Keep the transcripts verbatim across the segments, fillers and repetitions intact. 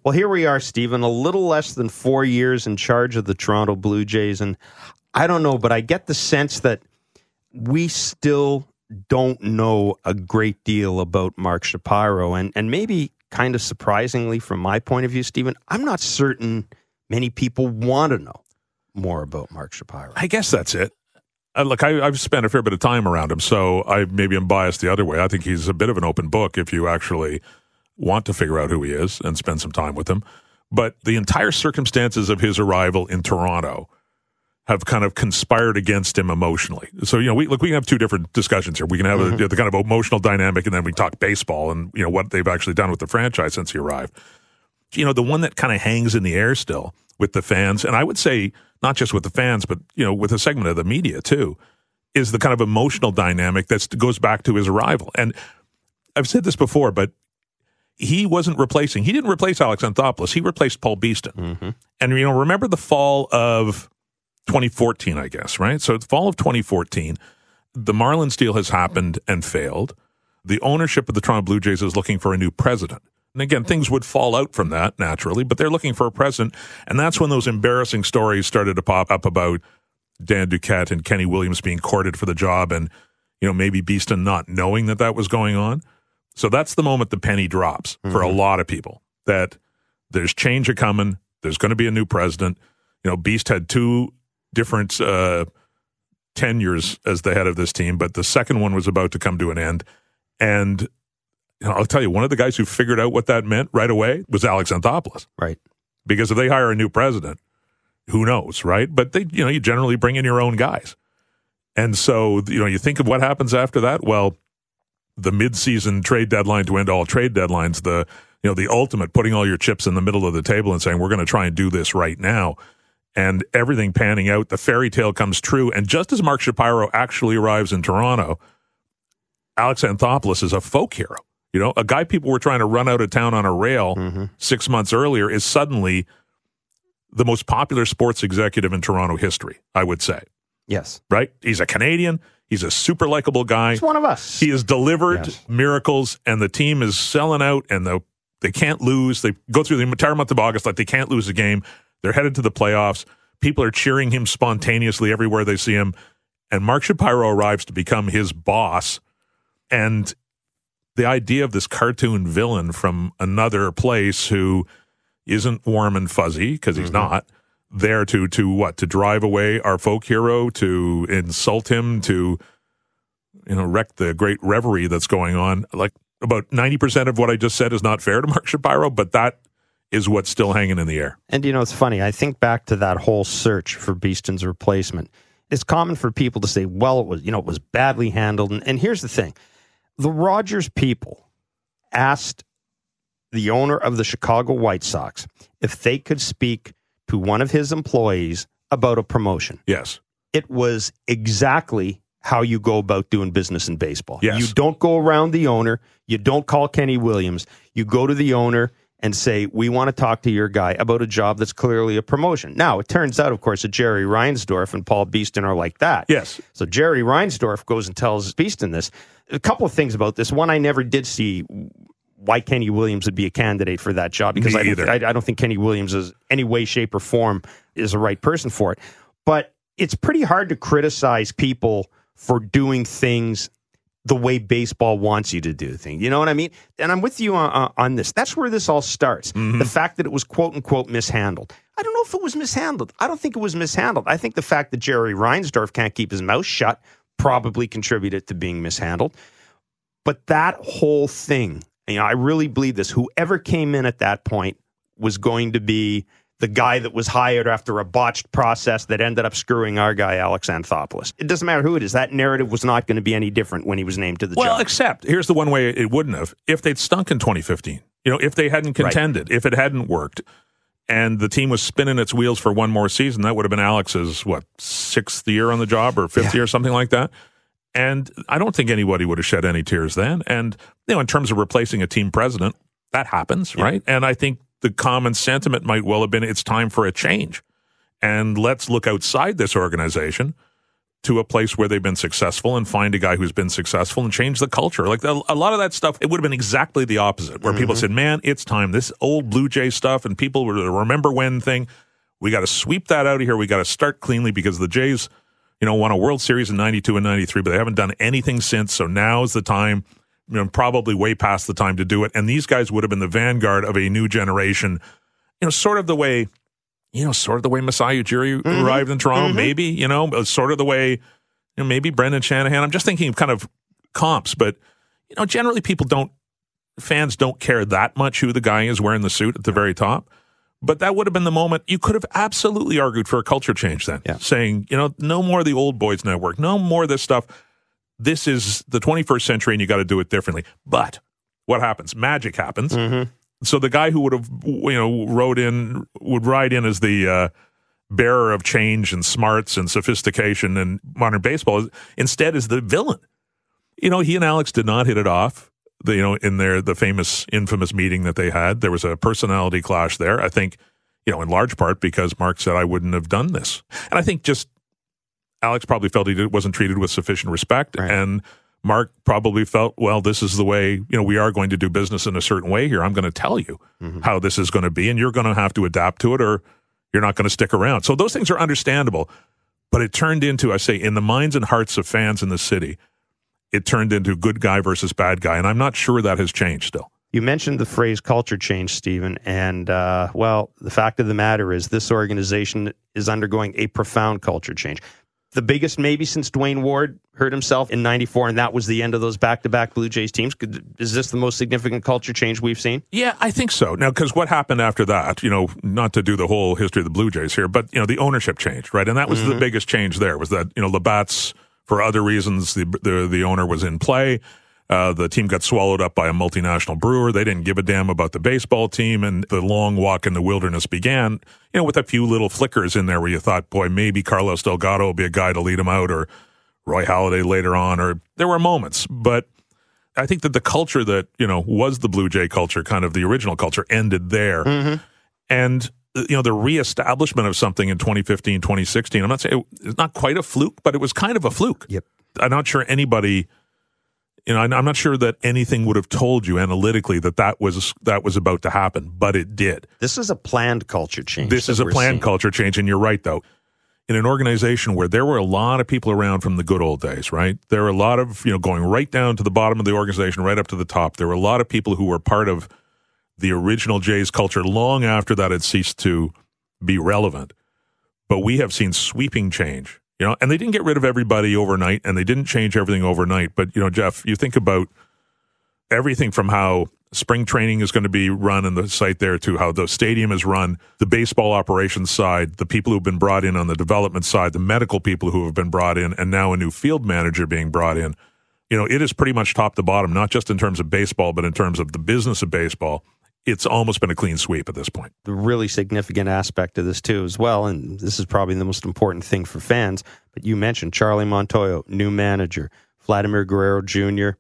Well, here we are, Stephen, a little less than four years in charge of the Toronto Blue Jays. And I don't know, but I get the sense that we still don't know a great deal about Mark Shapiro. And, and maybe kind of surprisingly, from my point of view, Stephen, I'm not certain many people want to know more about Mark Shapiro. I guess that's it. Uh, look, I, I've spent a fair bit of time around him, so I maybe am biased the other way. I think he's a bit of an open book if you actually want to figure out who he is and spend some time with him. But the entire circumstances of his arrival in Toronto have kind of conspired against him emotionally. So, you know, we look, we can have two different discussions here. We can have mm-hmm. a, the kind of emotional dynamic, and then we talk baseball and, you know, what they've actually done with the franchise since he arrived. You know, the one that kind of hangs in the air still with the fans, and I would say not just with the fans, but, you know, with a segment of the media too, is the kind of emotional dynamic that goes back to his arrival. And I've said this before, but he wasn't replacing, he didn't replace Alex Anthopoulos. He replaced Paul Beeston. Mm-hmm. And, you know, remember the fall of twenty fourteen, I guess, right? So the fall of twenty fourteen, the Marlins deal has happened and failed. The ownership of the Toronto Blue Jays is looking for a new president. And again, things would fall out from that naturally, but they're looking for a president. And that's when those embarrassing stories started to pop up about Dan Duquette and Kenny Williams being courted for the job, and, you know, maybe Beeston not knowing that that was going on. So that's the moment the penny drops mm-hmm. for a lot of people, that there's change a-coming, there's going to be a new president. You know, Beast had two different uh, tenures as the head of this team, but the second one was about to come to an end. And you know, I'll tell you, one of the guys who figured out what that meant right away was Alex Anthopoulos. Right. Because if they hire a new president, who knows, right? But they, you know, you generally bring in your own guys. And so, you know, you think of what happens after that. Well, the mid-season trade deadline to end all trade deadlines, the, you know, the ultimate putting all your chips in the middle of the table and saying, we're going to try and do this right now. And everything panning out, the fairy tale comes true. And just as Mark Shapiro actually arrives in Toronto, Alex Anthopoulos is a folk hero. You know, a guy people were trying to run out of town on a rail mm-hmm. six months earlier is suddenly the most popular sports executive in Toronto history, I would say. Yes. Right? He's a Canadian. He's a super likable guy. He's one of us. He has delivered yes. miracles, and the team is selling out, and the, they can't lose. They go through the entire month of August like they can't lose a game. They're headed to the playoffs. People are cheering him spontaneously everywhere they see him. And Mark Shapiro arrives to become his boss. And the idea of this cartoon villain from another place who isn't warm and fuzzy, because he's mm-hmm. not, there to, to what? To drive away our folk hero, to insult him, to, you know, wreck the great reverie that's going on. Like, about ninety percent of what I just said is not fair to Mark Shapiro, but that is what's still hanging in the air. And, you know, it's funny. I think back to that whole search for Beeston's replacement. It's common for people to say, well, it was, you know, it was badly handled. And, and here's the thing. The Rogers people asked the owner of the Chicago White Sox if they could speak to one of his employees about a promotion. Yes. It was exactly how you go about doing business in baseball. Yes. You don't go around the owner. You don't call Kenny Williams. You go to the owner and say, we want to talk to your guy about a job that's clearly a promotion. Now, it turns out, of course, that Jerry Reinsdorf and Paul Beeston are like that. Yes. So Jerry Reinsdorf goes and tells Beeston this. A couple of things about this. One, I never did see why Kenny Williams would be a candidate for that job, because I don't, I, I don't think Kenny Williams is any way, shape, or form is the right person for it. But it's pretty hard to criticize people for doing things the way baseball wants you to do things. You know what I mean? And I'm with you on, on this. That's where this all starts. Mm-hmm. The fact that it was quote-unquote mishandled. I don't know if it was mishandled. I don't think it was mishandled. I think the fact that Jerry Reinsdorf can't keep his mouth shut probably contributed to being mishandled. But that whole thing, you know, I really believe this. Whoever came in at that point was going to be the guy that was hired after a botched process that ended up screwing our guy, Alex Anthopoulos. It doesn't matter who it is. That narrative was not going to be any different when he was named to the well, job. Well, except, here's the one way it wouldn't have. If they'd stunk in twenty fifteen, you know, if they hadn't contended, right. if it hadn't worked, and the team was spinning its wheels for one more season, that would have been Alex's, what, sixth year on the job or fifth yeah. year, something like that. And I don't think anybody would have shed any tears then. And, you know, in terms of replacing a team president, that happens, yeah. right? And I think the common sentiment might well have been it's time for a change. And let's look outside this organization to a place where they've been successful and find a guy who's been successful and change the culture. Like a, a lot of that stuff, it would have been exactly the opposite, where mm-hmm. people said, man, it's time. This old Blue Jay stuff and people were the remember when thing, we got to sweep that out of here. We got to start cleanly because the Jays, you know, won a World Series in ninety-two and ninety-three, but they haven't done anything since. So now's the time, you know, probably way past the time to do it. And these guys would have been the vanguard of a new generation, you know, sort of the way, you know, sort of the way Masai Ujiri mm-hmm. arrived in Toronto, mm-hmm. maybe, you know, sort of the way, you know, maybe Brendan Shanahan. I'm just thinking of kind of comps, but, you know, generally people don't, fans don't care that much who the guy is wearing the suit at the very top. But that would have been the moment. You could have absolutely argued for a culture change then, yeah. saying, you know, no more of the old boys network, no more of this stuff. This is the twenty-first century and you got to do it differently. But what happens? Magic happens. Mm-hmm. So the guy who would have, you know, rode in, would ride in as the uh, bearer of change and smarts and sophistication and modern baseball, instead is the villain. You know, he and Alex did not hit it off. The, you know, in their the famous, infamous meeting that they had, there was a personality clash there. I think, you know, in large part because Mark said I wouldn't have done this, and I think just Alex probably felt he did, wasn't treated with sufficient respect, right. and Mark probably felt, well, this is the way, you know, we are going to do business in a certain way here. I'm going to tell you mm-hmm. how this is going to be, and you're going to have to adapt to it, or you're not going to stick around. So those things are understandable, but it turned into, I say, in the minds and hearts of fans in the city, it turned into good guy versus bad guy, and I'm not sure that has changed still. You mentioned the phrase culture change, Stephen, and, uh, well, the fact of the matter is this organization is undergoing a profound culture change. The biggest maybe since Dwayne Ward hurt himself in ninety-four, and that was the end of those back-to-back Blue Jays teams. Is this the most significant culture change we've seen? Yeah, I think so. Now, because what happened after that, you know, not to do the whole history of the Blue Jays here, but, you know, the ownership changed, right? And that was mm-hmm. the biggest change there, was that, you know, Labatt's, for other reasons, the, the the owner was in play. Uh, the team got swallowed up by a multinational brewer. They didn't give a damn about the baseball team, and the long walk in the wilderness began, you know, with a few little flickers in there where you thought, boy, maybe Carlos Delgado will be a guy to lead him out, or Roy Halladay later on, or there were moments. But I think that the culture that, you know, was the Blue Jay culture, kind of the original culture, ended there. Mm-hmm. And you know, the reestablishment of something in twenty fifteen, twenty sixteen, I'm not saying it's not quite a fluke, but it was kind of a fluke. Yep. I'm not sure anybody, you know, I'm not sure that anything would have told you analytically that that was, that was about to happen, but it did. This is a planned culture change. This is a planned seeing. culture change, and you're right, though. In an organization where there were a lot of people around from the good old days, right? There were a lot of, you know, going right down to the bottom of the organization, right up to the top. There were a lot of people who were part of the original Jays culture long after that had ceased to be relevant. But we have seen sweeping change, you know, and they didn't get rid of everybody overnight, and they didn't change everything overnight. But, you know, Jeff, you think about everything from how spring training is going to be run in the site there to how the stadium is run, the baseball operations side, the people who've been brought in on the development side, the medical people who have been brought in, and now a new field manager being brought in. You know, it is pretty much top to bottom, not just in terms of baseball, but in terms of the business of baseball. It's almost been a clean sweep at this point. The really significant aspect of this, too, as well, and this is probably the most important thing for fans, but you mentioned Charlie Montoyo, new manager, Vladimir Guerrero Junior,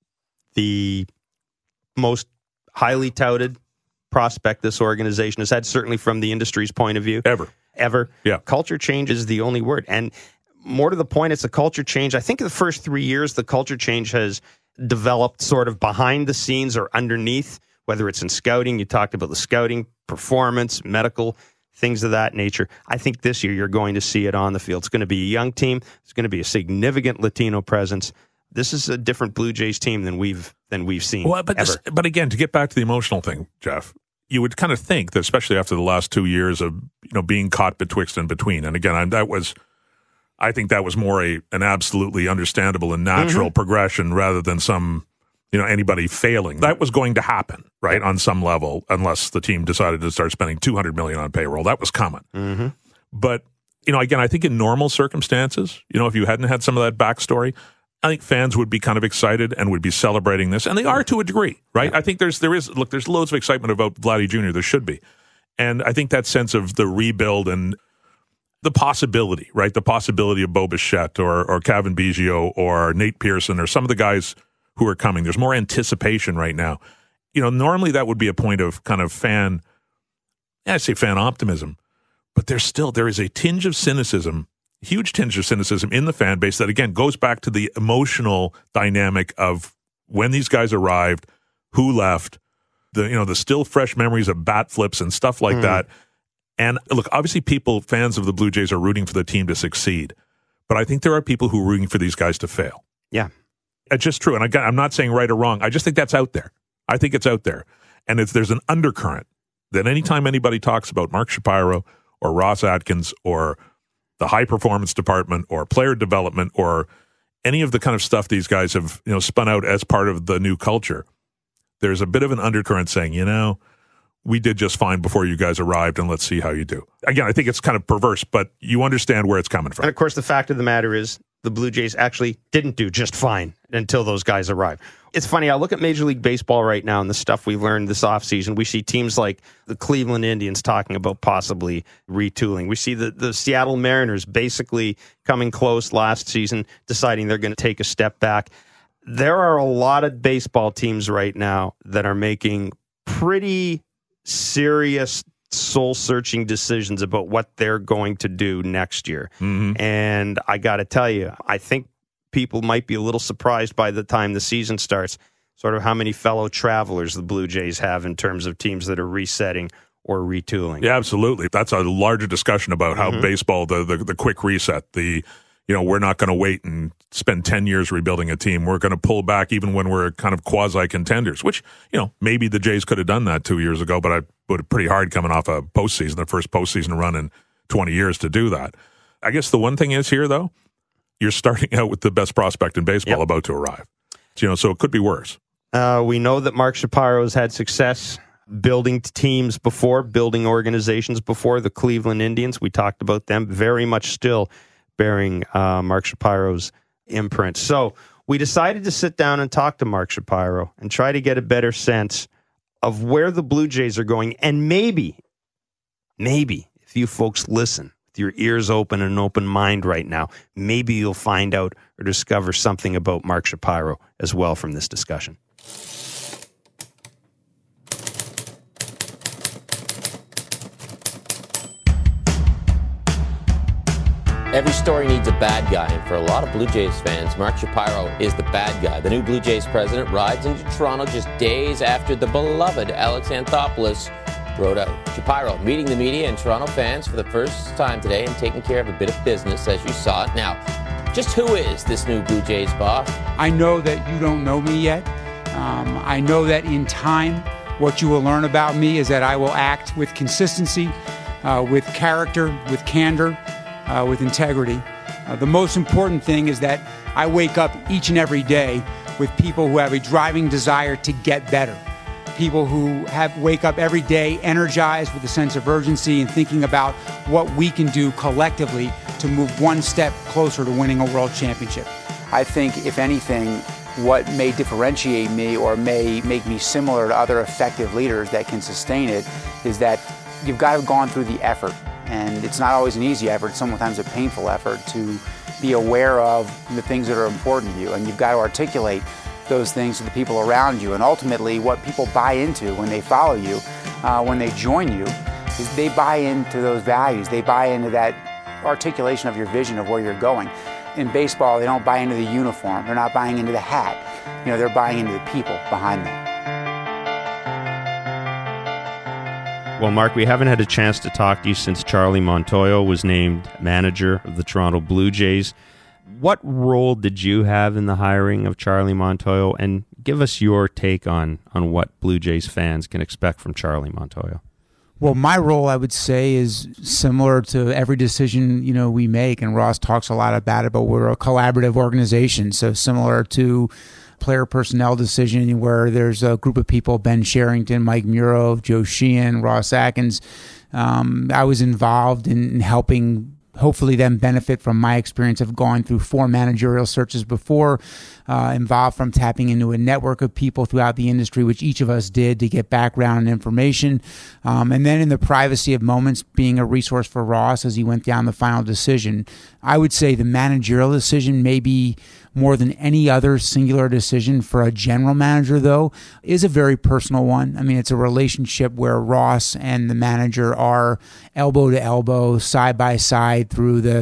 the most highly touted prospect this organization has had, certainly from the industry's point of view. Ever. Ever. Yeah. Culture change is the only word. And more to the point, it's a culture change. I think in the first three years, the culture change has developed sort of behind the scenes or underneath, whether it's in scouting. You talked about the scouting, performance, medical, things of that nature. I think this year you're going to see it on the field. It's going to be a young team. It's going to be a significant Latino presence. This is a different Blue Jays team than we've than we've seen. Well, but this, but again, to get back to the emotional thing, Jeff, you would kind of think that, especially after the last two years of, you know, being caught betwixt and between. And again, I, that was, I think that was more a an absolutely understandable and natural mm-hmm. progression rather than some, you know, anybody failing. That was going to happen, right, on some level, unless the team decided to start spending two hundred million dollars on payroll. That was coming. Mm-hmm. But, you know, again, I think in normal circumstances, you know, if you hadn't had some of that backstory, I think fans would be kind of excited and would be celebrating this, and they are to a degree, right? Yeah. I think there's there is look, there's loads of excitement about Vladdy Junior There should be, and I think that sense of the rebuild and the possibility, right? The possibility of Bo Bichette or or Kevin Biggio or Nate Pearson or some of the guys who are coming. There's more anticipation right now. You know, normally that would be a point of kind of fan, I say fan optimism, but there's still there is a tinge of cynicism huge tinge of cynicism in the fan base that, again, goes back to the emotional dynamic of when these guys arrived, who left, the you know the still fresh memories of bat flips and stuff like mm. that. And look, obviously people, fans of the Blue Jays, are rooting for the team to succeed. But I think there are people who are rooting for these guys to fail. Yeah. It's just true. And again, I'm not saying right or wrong. I just think that's out there. I think it's out there. And it's, there's an undercurrent that anytime anybody talks about Mark Shapiro or Ross Atkins or the high performance department or player development or any of the kind of stuff these guys have, you know, spun out as part of the new culture, there's a bit of an undercurrent saying, you know, we did just fine before you guys arrived, and let's see how you do. Again, I think it's kind of perverse, but you understand where it's coming from. And of course, the fact of the matter is the Blue Jays actually didn't do just fine until those guys arrived. It's funny, I look at Major League Baseball right now and the stuff we've learned this offseason. We see teams like the Cleveland Indians talking about possibly retooling. We see the, the Seattle Mariners basically coming close last season, deciding they're going to take a step back. There are a lot of baseball teams right now that are making pretty serious soul-searching decisions about what they're going to do next year. Mm-hmm. And I got to tell you, I think people might be a little surprised by the time the season starts, sort of how many fellow travelers the Blue Jays have in terms of teams that are resetting or retooling. Yeah, absolutely. That's a larger discussion about how mm-hmm. baseball, the, the the quick reset, the you know, we're not going to wait and spend ten years rebuilding a team. We're going to pull back even when we're kind of quasi-contenders, which, you know, maybe the Jays could have done that two years ago, but I put it pretty hard coming off a postseason, the first postseason run in twenty years to do that. I guess the one thing is here, though, you're starting out with the best prospect in baseball yep. about to arrive. So, you know, so it could be worse. Uh, we know that Mark Shapiro has had success building teams before, building organizations before. The Cleveland Indians, we talked about them, very much still bearing uh, Mark Shapiro's imprint. So we decided to sit down and talk to Mark Shapiro and try to get a better sense of where the Blue Jays are going. And maybe, maybe, if you folks listen with your ears open and an open mind right now, maybe you'll find out or discover something about Mark Shapiro as well from this discussion. Every story needs a bad guy, and for a lot of Blue Jays fans, Mark Shapiro is the bad guy. The new Blue Jays president rides into Toronto just days after the beloved Alex Anthopoulos rode out. Shapiro meeting the media and Toronto fans for the first time today and taking care of a bit of business, as you saw it. Now, just who is this new Blue Jays boss? I know that you don't know me yet. Um, I know that in time, what you will learn about me is that I will act with consistency, uh, with character, with candor, Uh, with integrity. Uh, the most important thing is that I wake up each and every day with people who have a driving desire to get better. People who have wake up every day energized with a sense of urgency and thinking about what we can do collectively to move one step closer to winning a world championship. I think, if anything, what may differentiate me or may make me similar to other effective leaders that can sustain it is that you've got to have gone through the effort. And it's not always an easy effort, sometimes a painful effort, to be aware of the things that are important to you. And you've got to articulate those things to the people around you. And ultimately, what people buy into when they follow you, uh, when they join you, is they buy into those values. They buy into that articulation of your vision of where you're going. In baseball, they don't buy into the uniform. They're not buying into the hat. You know, they're buying into the people behind them. Well, Mark, we haven't had a chance to talk to you since Charlie Montoyo was named manager of the Toronto Blue Jays. What role did you have in the hiring of Charlie Montoyo? And give us your take on, on what Blue Jays fans can expect from Charlie Montoyo. Well, my role, I would say, is similar to every decision, you know, we make. And Ross talks a lot about it, but we're a collaborative organization. So similar to player personnel decision where there's a group of people, Ben Sherrington, Mike Muro, Joe Sheehan, Ross Atkins. Um, I was involved in helping hopefully them benefit from my experience of going through four managerial searches before, uh, involved from tapping into a network of people throughout the industry, which each of us did to get background and information. Um, and then in the privacy of moments, being a resource for Ross as he went down the final decision. I would say the managerial decision may be more than any other singular decision for a general manager, though, is a very personal one. I mean, it's a relationship where Ross and the manager are elbow to elbow, side by side through the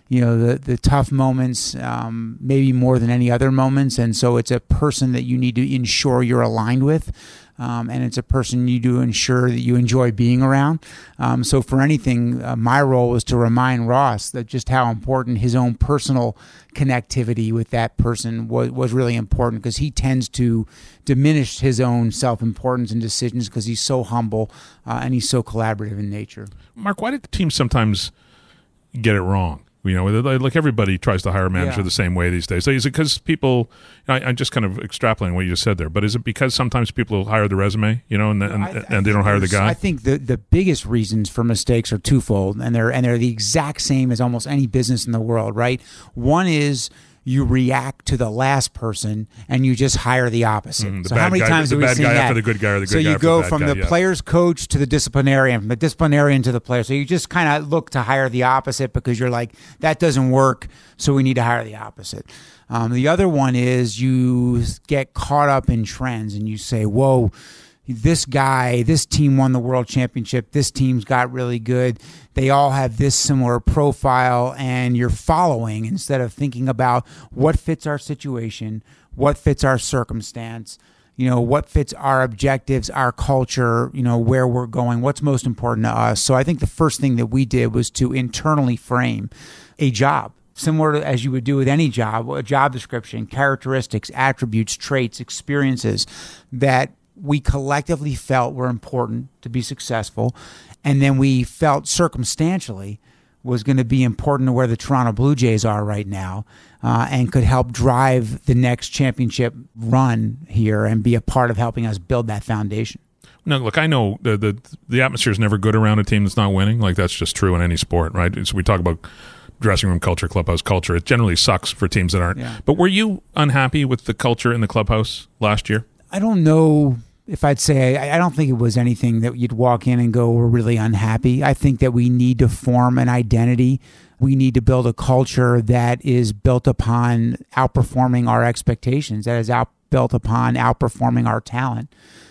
you know, the, the tough moments, um, maybe more than any other moments. And so it's a person that you need to ensure you're aligned with. Um, and it's a person you do ensure that you enjoy being around. Um, so for anything, uh, my role was to remind Ross that just how important his own personal connectivity with that person was, was really important, because he tends to diminish his own self-importance and decisions because he's so humble uh, and he's so collaborative in nature. Mark, why do teams sometimes get it wrong? You know, like everybody tries to hire a manager Yeah. the same way these days. So is it because people, I, I'm just kind of extrapolating what you just said there, but is it because sometimes people hire the resume, you know, and and, I, I and they don't hire the guy? I think the, the biggest reasons for mistakes are twofold, and they're and they're the exact same as almost any business in the world, right? One is you react to the last person and you just hire the opposite. Mm, the so bad how many guy, times the have we bad seen guy that? after the good guy, or the good so guy you after go the bad from guy, the yeah. player's coach to the disciplinarian, from the disciplinarian to the player. So you just kind of look to hire the opposite because you're like, that doesn't work, so we need to hire the opposite. Um, the other one is you get caught up in trends and you say, whoa, this guy, this team won the world championship, this team's got really good, they all have this similar profile, and you're following instead of thinking about what fits our situation, what fits our circumstance, you know, what fits our objectives, our culture, you know, where we're going, what's most important to us. So I think the first thing that we did was to internally frame a job, similar to as you would do with any job, a job description, characteristics, attributes, traits, experiences that we collectively felt were important to be successful, and then we felt circumstantially was going to be important to where the Toronto Blue Jays are right now, uh, and could help drive the next championship run here and be a part of helping us build that foundation. No, look, I know the, the the atmosphere is never good around a team that's not winning. Like, that's just true in any sport, right? So we talk about dressing room culture, clubhouse culture. It generally sucks for teams that aren't. Yeah. But were you unhappy with the culture in the clubhouse last year? I don't know if I'd say, I, I don't think it was anything that you'd walk in and go, we're really unhappy. I think that we need to form an identity. We need to build a culture that is built upon outperforming our expectations, that is out, built upon outperforming our talent.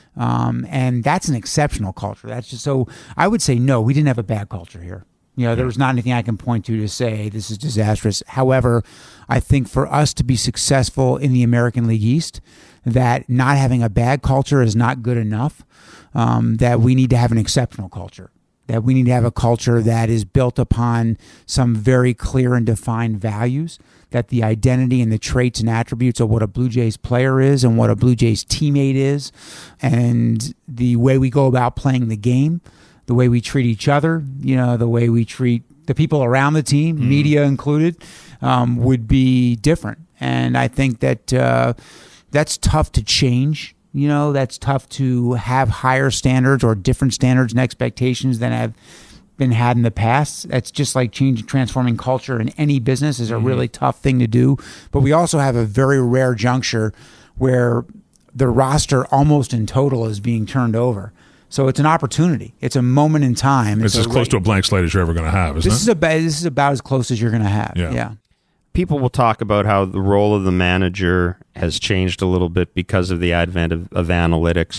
Um, and that's an exceptional culture. That's just, so I would say, no, we didn't have a bad culture here. You know, there was not anything I can point to to say this is disastrous. However, I think for us to be successful in the American League East, that not having a bad culture is not good enough, um, that we need to have an exceptional culture, that we need to have a culture that is built upon some very clear and defined values, that the identity and the traits and attributes of what a Blue Jays player is and what a Blue Jays teammate is, and the way we go about playing the game, the way we treat each other, you know, the way we treat the people around the team, mm. media included, um, would be different. And I think that uh, that's tough to change. You know, that's tough to have higher standards or different standards and expectations than have been had in the past. That's just like changing, transforming culture in any business is a mm. really tough thing to do. But we also have a very rare juncture where the roster almost in total is being turned over. So it's an opportunity. It's a moment in time. It's, it's as close to a blank slate as you're ever going to have, isn't this it? Is about, this is about as close as you're going to have. Yeah. yeah. People will talk about how the role of the manager has changed a little bit because of the advent of, of analytics.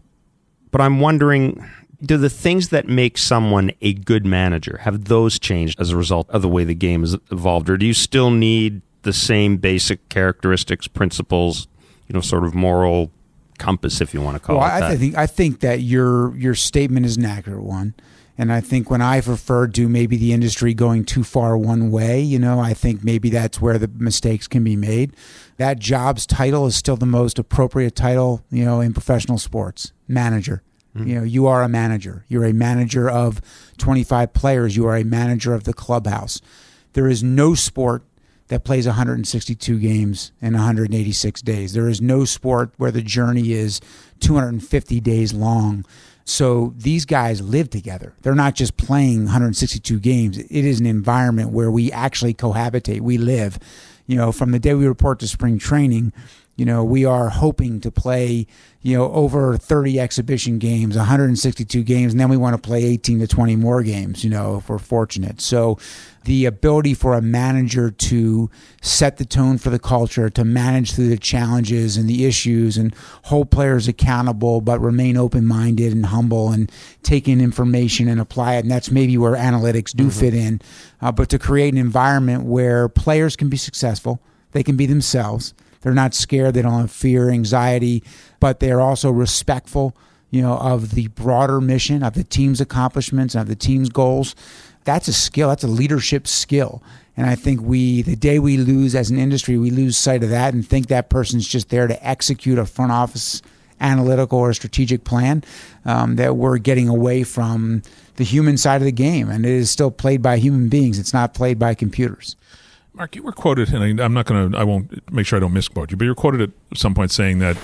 But I'm wondering, do the things that make someone a good manager, have those changed as a result of the way the game has evolved? Or do you still need the same basic characteristics, principles, you know, sort of moral compass, if you want to call well, it that? I think I think that your your statement is an accurate one, and I think when I've referred to maybe the industry going too far one way, you know, I think maybe that's where the mistakes can be made. That job's title is still the most appropriate title, you know, in professional sports, manager. Mm-hmm. You know, you are a manager. You're a manager of twenty-five players. You are a manager of the clubhouse. There is no sport that plays one hundred sixty-two games in one hundred eighty-six days. There is no sport where the journey is two hundred fifty days long. So these guys live together. They're not just playing one hundred sixty-two games. It is an environment where we actually cohabitate. We live. You know, from the day we report to spring training You know, we are hoping to play, you know, over thirty exhibition games, one hundred sixty-two games, and then we want to play eighteen to twenty more games, you know, if we're fortunate. So the ability for a manager to set the tone for the culture, to manage through the challenges and the issues and hold players accountable, but remain open-minded and humble and take in information and apply it. And that's maybe where analytics do mm-hmm. fit in. Uh, but to create an environment where players can be successful, they can be themselves. They're not scared. They don't have fear, anxiety, but they're also respectful, you know, of the broader mission, of the team's accomplishments, of the team's goals. That's a skill. That's a leadership skill. And I think we, the day we lose as an industry, we lose sight of that and think that person's just there to execute a front office analytical or strategic plan, um, that we're getting away from the human side of the game. And it is still played by human beings. It's not played by computers. Mark, you were quoted, and I, I'm not going to, I won't make sure I don't misquote you, but you were quoted at some point saying that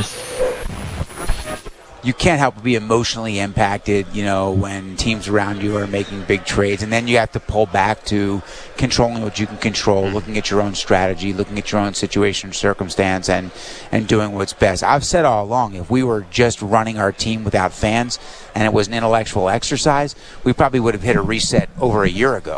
you can't help but be emotionally impacted, you know, when teams around you are making big trades, and then you have to pull back to controlling what you can control, looking at your own strategy, looking at your own situation and circumstance, and, and doing what's best. I've said all along, if we were just running our team without fans and it was an intellectual exercise, we probably would have hit a reset over a year ago.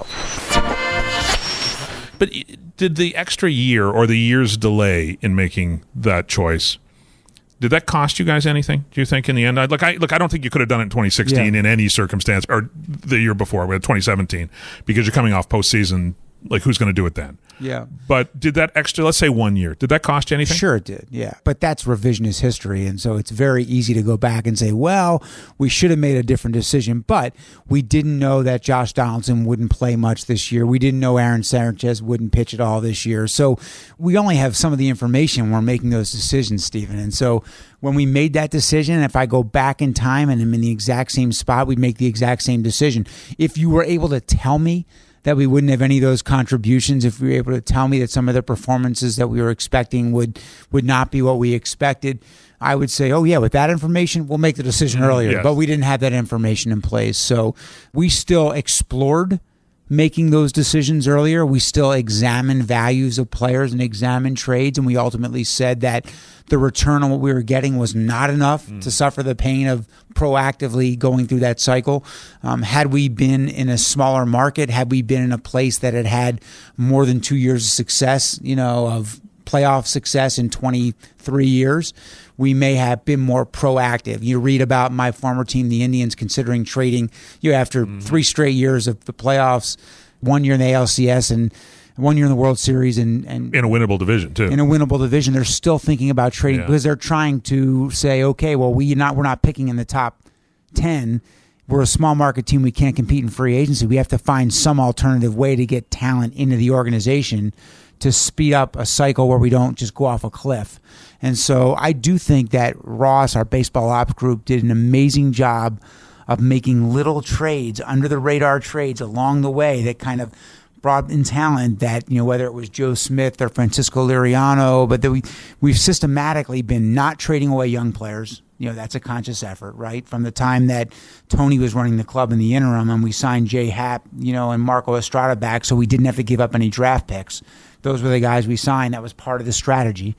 But did the extra year or the year's delay in making that choice, did that cost you guys anything, do you think, in the end? I, look, I, look, I don't think you could have done it in twenty sixteen yeah. in any circumstance, or the year before, twenty seventeen, because you're coming off postseason. Like, who's going to do it then? Yeah. But did that extra, let's say one year, did that cost you anything? Sure it did, yeah. But that's revisionist history, and so it's very easy to go back and say, well, we should have made a different decision, but we didn't know that Josh Donaldson wouldn't play much this year. We didn't know Aaron Sanchez wouldn't pitch at all this year. So we only have some of the information when we're making those decisions, Stephen. And so when we made that decision, if I go back in time and I'm in the exact same spot, we'd make the exact same decision. If you were able to tell me that we wouldn't have any of those contributions, if we were able to tell me that some of the performances that we were expecting would would not be what we expected, I would say, oh, yeah, with that information, we'll make the decision earlier. Yes. But we didn't have that information in place. So we still explored making those decisions earlier. We still examined values of players and examined trades, and we ultimately said that the return on what we were getting was not enough mm. to suffer the pain of proactively going through that cycle. Um, had we been in a smaller market, had we been in a place that had had more than two years of success, you know, of playoff success in twenty-three years, we may have been more proactive. You read about my former team, the Indians, considering trading you know, after mm-hmm. three straight years of the playoffs, one year in the A L C S and one year in the World Series, and, and in a winnable division too. In a winnable division, they're still thinking about trading yeah. because they're trying to say, okay, well, we not we're not picking in the top ten. We're a small market team. We can't compete in free agency. We have to find some alternative way to get talent into the organization to speed up a cycle where we don't just go off a cliff. And so I do think that Ross, our baseball ops group, did an amazing job of making little trades, under the radar trades along the way that kind of brought in talent that, you know, whether it was Joe Smith or Francisco Liriano, but that we, we've systematically been not trading away young players. You know, that's a conscious effort, right? From the time that Tony was running the club in the interim and we signed Jay Happ, you know, and Marco Estrada back so we didn't have to give up any draft picks. Those were the guys we signed. That was part of the strategy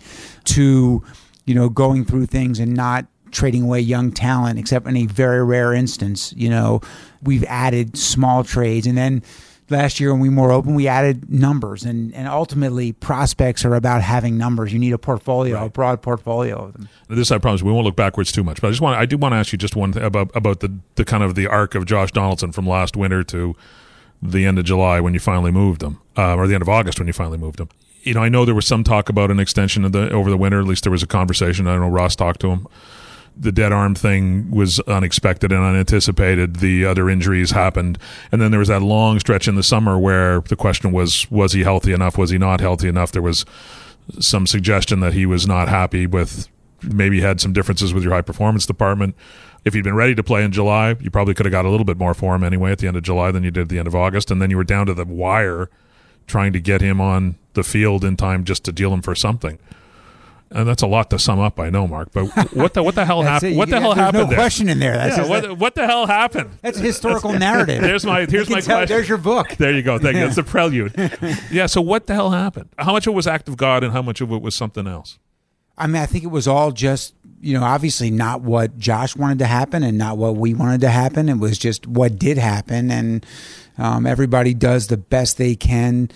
to, you know, going through things and not trading away young talent, except in a very rare instance. You know, we've added small trades. And then last year when we were more open, we added numbers. And, and ultimately, prospects are about having numbers. You need a portfolio, right. a broad portfolio of them. This, I promise, we won't look backwards too much. But I just want, I do want to ask you just one thing about, about the, the kind of the arc of Josh Donaldson from last winter to the end of July when you finally moved him, uh, or the end of August when you finally moved him. You know, I know there was some talk about an extension of the over the winter. At least there was a conversation. I don't know, Ross talked to him. The dead arm thing was unexpected and unanticipated. The other injuries happened. And then there was that long stretch in the summer where the question was, was he healthy enough? Was he not healthy enough? There was some suggestion that he was not happy with, maybe had some differences with your high performance department. If he'd been ready to play in July, you probably could have got a little bit more for him anyway at the end of July than you did at the end of August. And then you were down to the wire trying to get him on the field in time just to deal him for something. And that's a lot to sum up, I know, Mark. But what the what the hell happened? What the hell there's happened? No there? question in there. That's yeah, what, that, what the hell happened? That's a historical narrative. There's my here's my tell, question. There's your book. There you go. Thank you. That's the prelude. Yeah. So what the hell happened? How much of it was act of God, and how much of it was something else? I mean, I think it was all just, you know, obviously not what Josh wanted to happen and not what we wanted to happen. It was just what did happen. And um, everybody does the best they can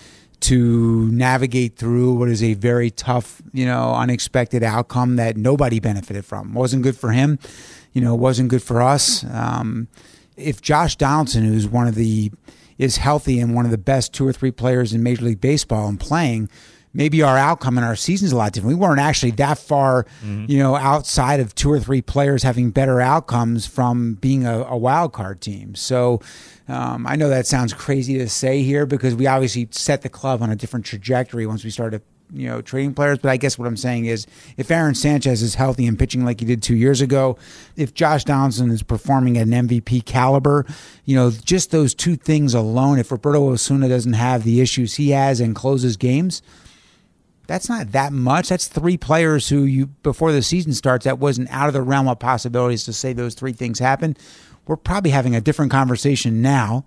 to navigate through what is a very tough, you know, unexpected outcome that nobody benefited from. Wasn't good for him. You know, wasn't good for us. Um, if Josh Donaldson, who's one of the, is healthy and one of the best two or three players in Major League Baseball and playing, maybe our outcome in our season's a lot different. We weren't actually that far, mm-hmm. you know, outside of two or three players having better outcomes from being a, a wild card team. So um, I know that sounds crazy to say here because we obviously set the club on a different trajectory once we started, you know, trading players. But I guess what I'm saying is if Aaron Sanchez is healthy and pitching like he did two years ago, if Josh Donaldson is performing at an M V P caliber, you know, just those two things alone, if Roberto Osuna doesn't have the issues he has and closes games, that's not that much. That's three players who you, before the season starts, that wasn't out of the realm of possibilities to say those three things happen. We're probably having a different conversation now,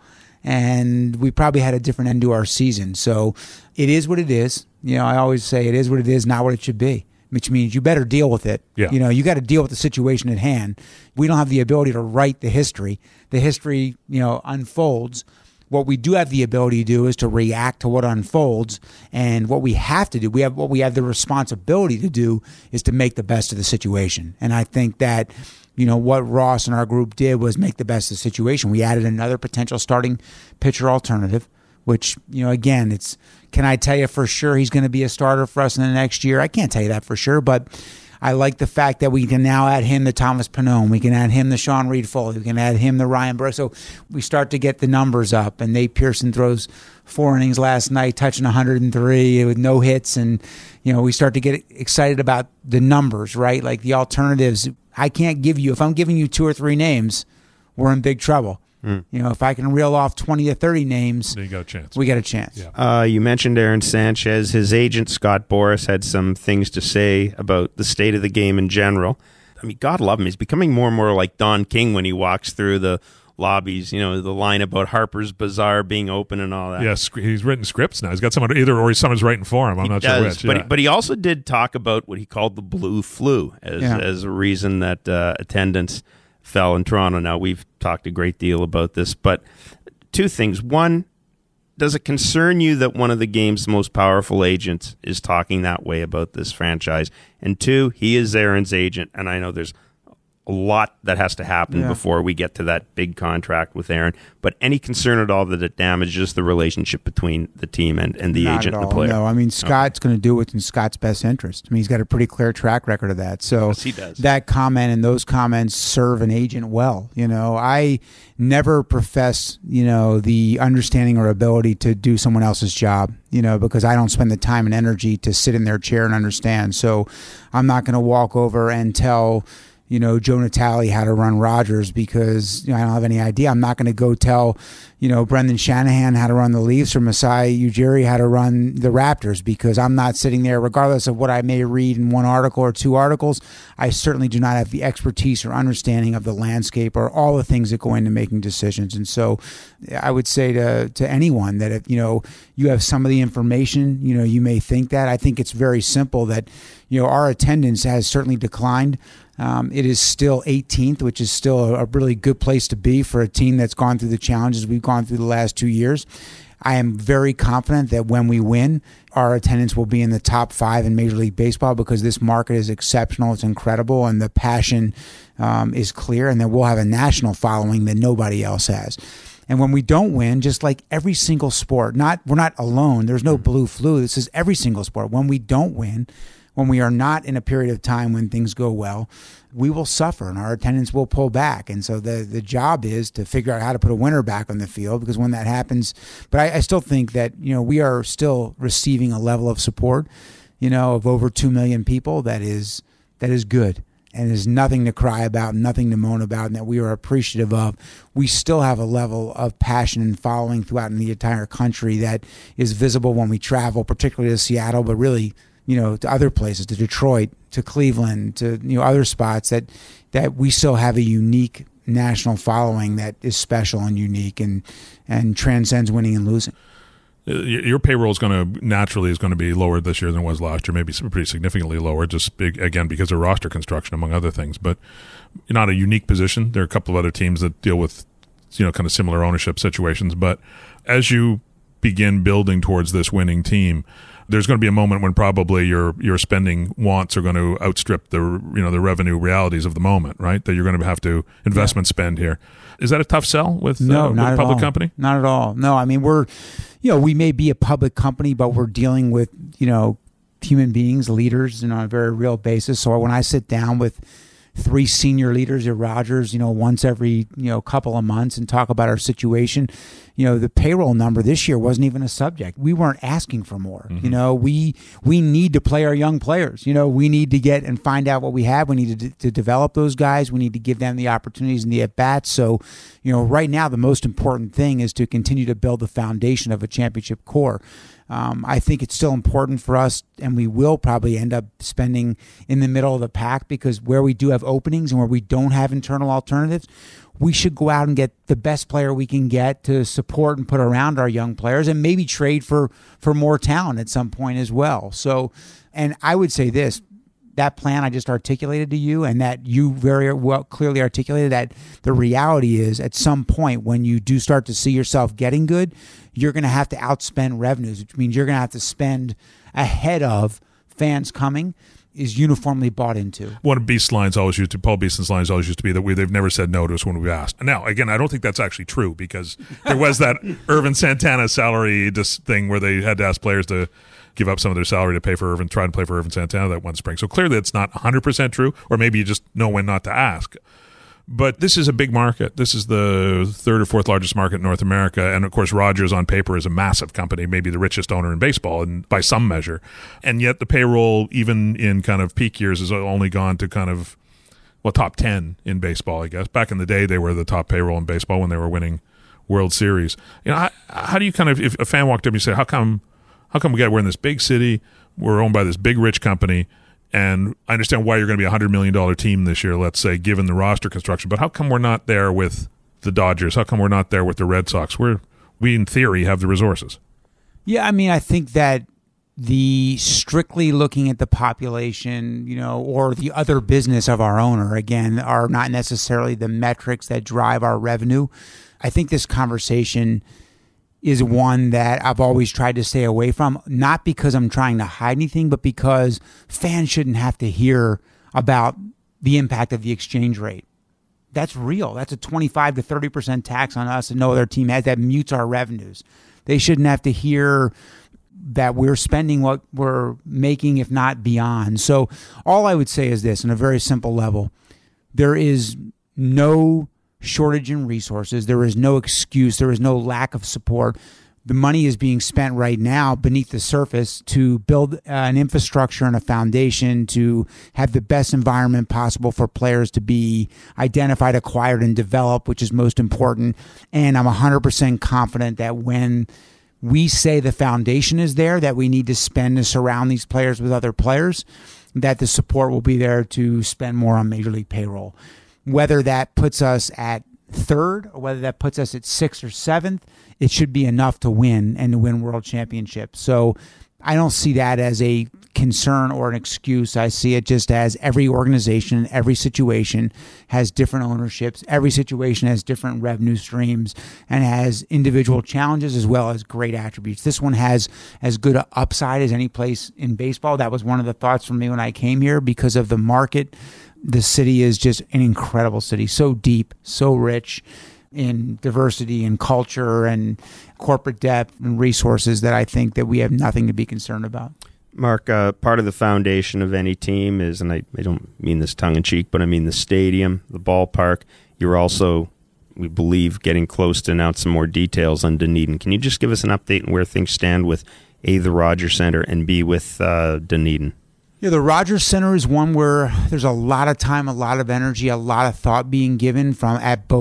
and we probably had a different end to our season. So it is what it is. You know, I always say it is what it is, not what it should be, which means you better deal with it. Yeah. You know, you got to deal with the situation at hand. We don't have the ability to write the history. The history, you know, unfolds. What we do have the ability to do is to react to what unfolds, and what we have to do, we have what we have the responsibility to do is to make the best of the situation. And I think that, you know, what Ross and our group did was make the best of the situation. We added another potential starting pitcher alternative, which, you know, again, it's, can I tell you for sure he's going to be a starter for us in the next year? I can't tell you that for sure, but I like the fact that we can now add him to Thomas Pannone. We can add him to Sean Reed-Foley. We can add him to Ryan Burke. So we start to get the numbers up. And Nate Pearson throws four innings last night, touching one hundred three with no hits. And, you know, we start to get excited about the numbers, right? Like the alternatives. I can't give you, if I'm giving you two or three names, we're in big trouble. Mm. You know, if I can reel off twenty or thirty names, then you got a chance. We got a chance. Yeah. Uh, you mentioned Aaron Sanchez. His agent, Scott Boras, had some things to say about the state of the game in general. I mean, God love him. He's becoming more and more like Don King when he walks through the lobbies. You know, the line about Harper's Bazaar being open and all that. Yes, yeah, he's written scripts now. He's got someone either, or someone's writing for him. I'm he not does, sure which. But, yeah. but he also did talk about what he called the blue flu as, yeah. as a reason that uh, attendance fell in Toronto. Now, we've talked a great deal about this, but two things. One, does it concern you that one of the game's most powerful agents is talking that way about this franchise? And two, he is Aaron's agent, and I know there's a lot that has to happen yeah. before we get to that big contract with Aaron. But any concern at all that it damages the relationship between the team and, and the Not agent at and all. the player? No, I mean, Scott's okay. going to do what's in Scott's best interest. I mean, he's got a pretty clear track record of that. So yes, he does. That comment and those comments serve an agent well. You know, I never profess, you know, the understanding or ability to do someone else's job, you know, because I don't spend the time and energy to sit in their chair and understand. So I'm not going to walk over and tell, you know, Joe Natale how to run Rogers because, you know, I don't have any idea. I'm not going to go tell, you know, Brendan Shanahan how to run the Leafs or Masai Ujiri how to run the Raptors because I'm not sitting there, regardless of what I may read in one article or two articles. I certainly do not have the expertise or understanding of the landscape or all the things that go into making decisions. And so I would say to, to anyone that, if, you know, you have some of the information, you know, you may think that. I think it's very simple that, you know, our attendance has certainly declined. Um, it is still eighteenth, which is still a, a really good place to be for a team that's gone through the challenges we've gone through the last two years. I am very confident that when we win, our attendance will be in the top five in Major League Baseball because this market is exceptional. It's incredible, and the passion um, is clear, and that we'll have a national following that nobody else has. And when we don't win, just like every single sport, not we're not alone. There's no blue flu. This is every single sport. When we don't win, when we are not in a period of time when things go well, we will suffer and our attendance will pull back. And so the the job is to figure out how to put a winner back on the field because when that happens, but I, I still think that, you know, we are still receiving a level of support, you know, of over two million people that is that is good and is nothing to cry about, nothing to moan about, and that we are appreciative of. We still have a level of passion and following throughout in the entire country that is visible when we travel, particularly to Seattle, but really, you know, to other places, to Detroit, to Cleveland, to, you know, other spots that that we still have a unique national following that is special and unique and and transcends winning and losing. your payroll is going to naturally is going to be lower this year than it was last year, maybe pretty significantly lower, just big, again, because of roster construction, among other things. But you're not a unique position. There are a couple of other teams that deal with, you know, kind of similar ownership situations. But as you begin building towards this winning team, there's going to be a moment when probably your your spending wants are going to outstrip the you know the revenue realities of the moment, right? That you're going to have to investment yeah. spend here. Is that a tough sell with, no, uh, with not a public all. company? Not at all. No, I mean, we're, you know, we may be a public company, but we're dealing with, you know, human beings, leaders, you know, on a very real basis. So when I sit down with three senior leaders at Rogers, you know, once every, you know, couple of months and talk about our situation, you know, the payroll number this year wasn't even a subject. We weren't asking for more. Mm-hmm. You know, we we need to play our young players. You know, we need to get and find out what we have. We need to, to develop those guys. We need to give them the opportunities and the at-bats. So, you know, right now the most important thing is to continue to build the foundation of a championship core. Um, I think it's still important for us, and we will probably end up spending in the middle of the pack, because where we do have openings and where we don't have internal alternatives, we should go out and get the best player we can get to support and put around our young players, and maybe trade for, for more talent at some point as well. So, and I would say this, that plan I just articulated to you, and that you very well clearly articulated, that the reality is at some point when you do start to see yourself getting good, you're going to have to outspend revenues, which means you're going to have to spend ahead of fans coming, is uniformly bought into. One of Beast's lines always used to, Paul Beeston's lines always used to be that we, they've never said no to us when we've asked. Now, again, I don't think that's actually true, because there was that Irvin Santana salary dis- thing where they had to ask players to give up some of their salary to pay for Irvin, try and play for Irvin Santana that one spring. So clearly it's not one hundred percent true, or maybe you just know when not to ask. But this is a big market. This is the third or fourth largest market in North America. And, of course, Rogers on paper is a massive company, maybe the richest owner in baseball, and by some measure. And yet the payroll, even in kind of peak years, has only gone to kind of, well, top ten in baseball, I guess. Back in the day, they were the top payroll in baseball when they were winning World Series. You know, how, how do you kind of, if a fan walked up and you say, how come, how come we got, we're in this big city, we're owned by this big rich company, and I understand why you're going to be a one hundred million dollars team this year, let's say, given the roster construction. But how come we're not there with the Dodgers? How come we're not there with the Red Sox? We're, we, in theory, have the resources. Yeah, I mean, I think that the strictly looking at the population, you know, or the other business of our owner, again, are not necessarily the metrics that drive our revenue. I think this conversation is one that I've always tried to stay away from, not because I'm trying to hide anything, but because fans shouldn't have to hear about the impact of the exchange rate. That's real. That's a twenty-five to thirty percent tax on us, and no other team has. That mutes our revenues. They shouldn't have to hear that we're spending what we're making, if not beyond. So all I would say is this, on a very simple level: there is no shortage in resources. There is no excuse. There is no lack of support. The money is being spent right now beneath the surface to build uh, an infrastructure and a foundation to have the best environment possible for players to be identified, acquired, and developed, which is most important. And I'm one hundred percent confident that when we say the foundation is there, that we need to spend to surround these players with other players, that the support will be there to spend more on Major League payroll. Whether that puts us at third or whether that puts us at sixth or seventh, it should be enough to win and to win world championships. So I don't see that as a concern or an excuse. I see it just as every organization, every situation has different ownerships. Every situation has different revenue streams and has individual challenges as well as great attributes. This one has as good an upside as any place in baseball. That was one of the thoughts for me when I came here, because of the market. The city is just an incredible city, so deep, so rich in diversity and culture and corporate depth and resources, that I think that we have nothing to be concerned about. Mark, uh, part of the foundation of any team is, and I, I don't mean this tongue-in-cheek, but I mean the stadium, the ballpark. You're also, we believe, getting close to announce some more details on Dunedin. Can you just give us an update on where things stand with A, the Rogers Centre, and B, with uh, Dunedin? Yeah, the Rogers Centre is one where there's a lot of time, a lot of energy, a lot of thought being given from at both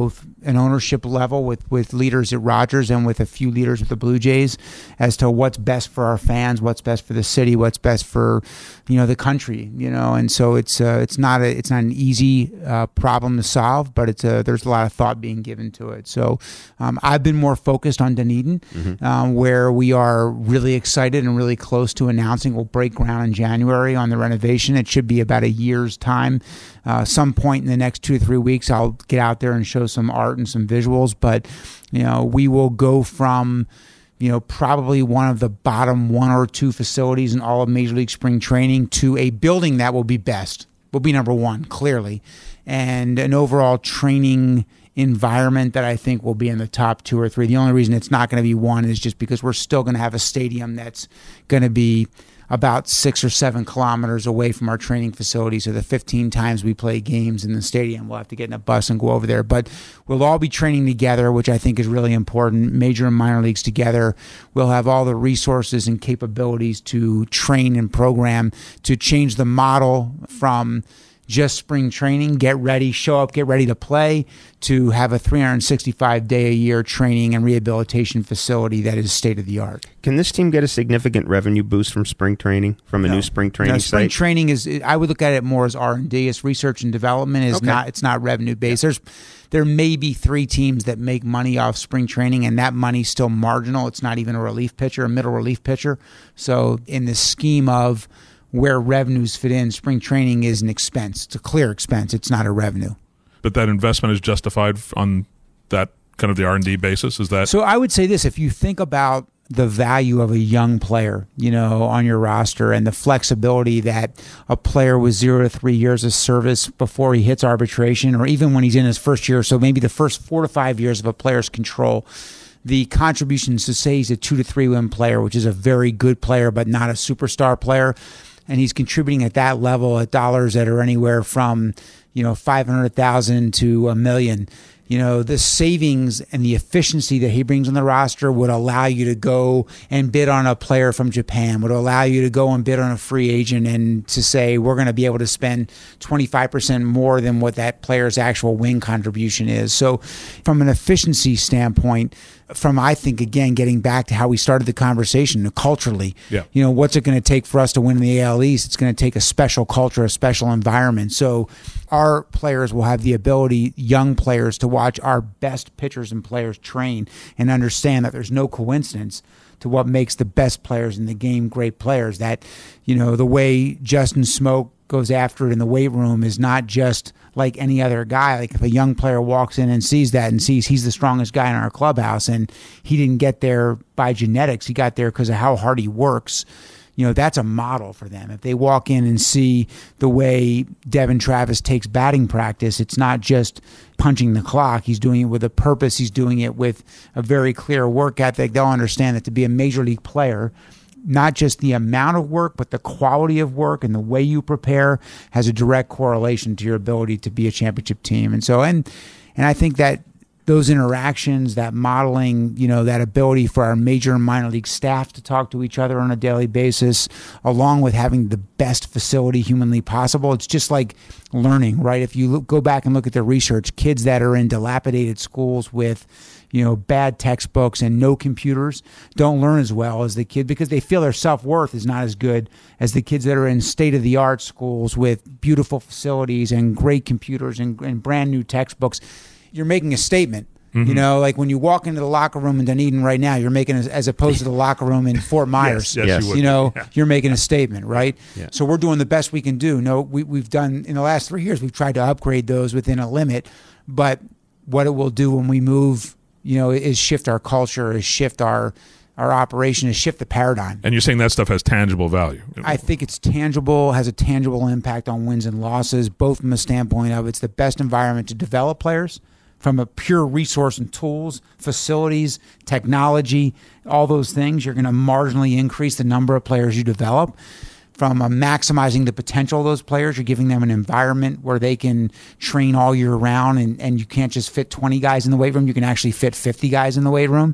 an ownership level with, with leaders at Rogers and with a few leaders with the Blue Jays as to what's best for our fans, what's best for the city, what's best for, you know, the country, you know. And so it's uh, it's not a it's not an easy uh, problem to solve, but it's a, there's a lot of thought being given to it. So um, I've been more focused on Dunedin, mm-hmm. um, where we are really excited and really close to announcing we'll break ground in January on the renovation. It should be about a year's time. Uh, some point in the next two to three weeks, I'll get out there and show some art and some visuals. But, you know, we will go from, you know, probably one of the bottom one or two facilities in all of Major League Spring Training to a building that will be best, will be number one, clearly, and an overall training environment that I think will be in the top two or three. The only reason it's not going to be one is just because we're still going to have a stadium that's going to be about six or seven kilometers away from our training facility. So the fifteen times we play games in the stadium, we'll have to get in a bus and go over there. But we'll all be training together, which I think is really important. Major and minor leagues together. We'll have all the resources and capabilities to train and program to change the model from just spring training, get ready, show up, get ready to play, to have a three hundred sixty-five day a year training and rehabilitation facility that is state of the art. Can this team get a significant revenue boost from spring training, from a no. new spring training no, spring site? training is, I would look at it more as R and D. It's research and development. Is okay. not. It's not revenue based. There's there may be three teams that make money off spring training, and that money's still marginal. It's not even a relief pitcher, a middle relief pitcher. So in the scheme of where revenues fit in, spring training is an expense. It's a clear expense. It's not a revenue. But that investment is justified on that kind of the R and D basis? Is that? So I would say this, if you think about the value of a young player, you know, on your roster and the flexibility that a player with zero to three years of service before he hits arbitration, or even when he's in his first year, so maybe the first four to five years of a player's control, the contributions to say he's a two to three win player, which is a very good player but not a superstar player, and he's contributing at that level at dollars that are anywhere from, you know, five hundred thousand to a million. You know, the savings and the efficiency that he brings on the roster would allow you to go and bid on a player from Japan, would allow you to go and bid on a free agent and to say, we're going to be able to spend twenty-five percent more than what that player's actual win contribution is. So from an efficiency standpoint, from, I think, again, getting back to how we started the conversation, culturally, yeah. you know, what's it going to take for us to win in the A L East? It's going to take a special culture, a special environment. So our players will have the ability, young players, to watch our best pitchers and players train and understand that there's no coincidence to what makes the best players in the game great players. That, you know, the way Justin Smoke goes after it in the weight room is not just like any other guy. Like if a young player walks in and sees that and sees he's the strongest guy in our clubhouse and he didn't get there by genetics, he got there because of how hard he works, you know, that's a model for them. If they walk in and see the way Devin Travis takes batting practice, it's not just punching the clock. He's doing it with a purpose. He's doing it with a very clear work ethic. They'll understand that to be a major league player, not just the amount of work, but the quality of work and the way you prepare has a direct correlation to your ability to be a championship team. And so, and and I think that those interactions, that modeling, you know, that ability for our major and minor league staff to talk to each other on a daily basis, along with having the best facility humanly possible. It's just like learning, right? If you look, go back and look at the research, kids that are in dilapidated schools with, you know, bad textbooks and no computers don't learn as well as the kid because they feel their self-worth is not as good as the kids that are in state-of-the-art schools with beautiful facilities and great computers and, and brand new textbooks. You're making a statement. Mm-hmm. You know, like when you walk into the locker room in Dunedin right now, you're making, a, as opposed to the locker room in Fort Myers, yes, yes, yes. You, you know, yeah. you're making a statement, right? Yeah. So we're doing the best we can do. No, we, we've done, in the last three years, we've tried to upgrade those within a limit, but what it will do when we move, you know, is shift our culture, is shift our our operation, is shift the paradigm. And you're saying that stuff has tangible value? I think it's tangible, has a tangible impact on wins and losses, both from the standpoint of it's the best environment to develop players, from a pure resource and tools, facilities, technology, all those things. You're going to marginally increase the number of players you develop. From uh, maximizing the potential of those players, you're giving them an environment where they can train all year round, and, and you can't just fit twenty guys in the weight room. You can actually fit fifty guys in the weight room.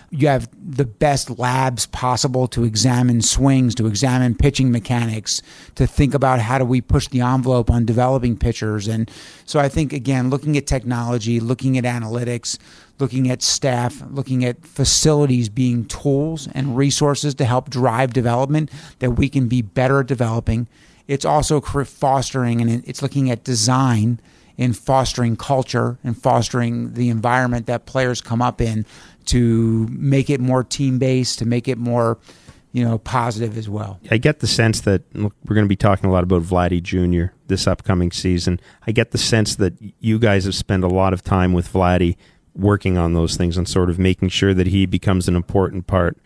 You have the best labs possible to examine swings, to examine pitching mechanics, to think about how do we push the envelope on developing pitchers. And so I think, again, looking at technology, looking at analytics, looking at staff, looking at facilities being tools and resources to help drive development, that we can be better at developing. It's also fostering, and it's looking at design in fostering culture and fostering the environment that players come up in to make it more team-based, to make it more, you know, positive as well. I get the sense that, look, we're going to be talking a lot about Vladdy Junior this upcoming season. I get the sense that you guys have spent a lot of time with Vladdy working on those things and sort of making sure that he becomes an important part,